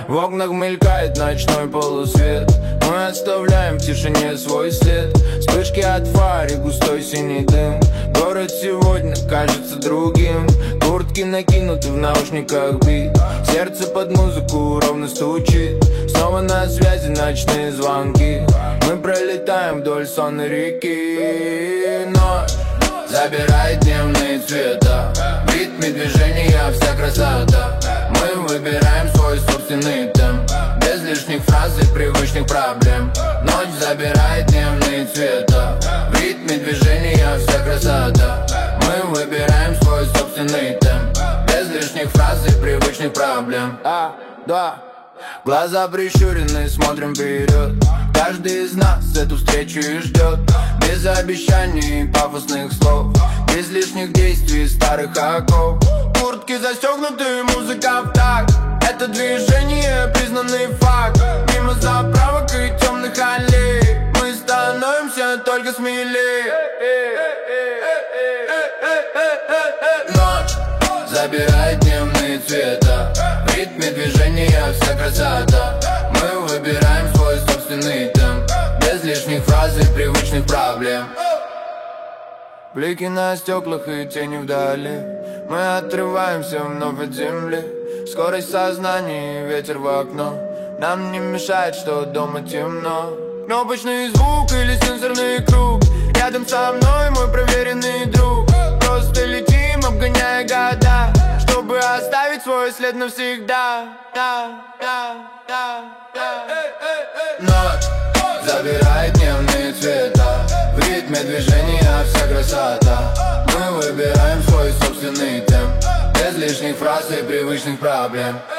В окнах мелькает ночной полусвет. Мы оставляем в тишине свой след. Вспышки от фар и густой синий дым. Город сегодня кажется другим. Куртки накинуты, в наушниках бит. Сердце под музыку ровно стучит. Снова на связи ночные звонки. Мы пролетаем вдоль сонной реки. Ночь забирает дневные цвета. В ритме движения вся красота. Мы выбираем свой собственный темп. Без лишних фраз и привычных проблем. Ночь забирает дневные цвета. В ритме движения вся красота. Мы выбираем свой собственный темп. Без лишних фраз и привычных проблем. Глаза прищурены, смотрим вперед. Каждый из нас эту встречу и ждет. Без обещаний и пафосных слов. Без лишних действий старых оков. Куртки застегнуты, музыка в такт. Это движение признанный факт. Мимо заправок и темных аллей мы становимся только смелее. Ночь забирает дневные цвета. В ритме движения вся красота. Мы выбираем свой собственный темп. Без лишних фраз и привычных проблем. Блики на стеклах и тени вдали. Мы отрываемся вновь от земли. Скорость сознания и ветер в окно. Нам не мешает, что дома темно. Кнопочный звук или сенсорный круг. Рядом со мной мой проверенный друг. Просто летим, обгоняя года, чтобы оставить свой след навсегда. Ночь забирает дневные цвета. В ритме движения вся красота. Мы выбираем свой собственный темп. Без лишних фраз и привычных проблем.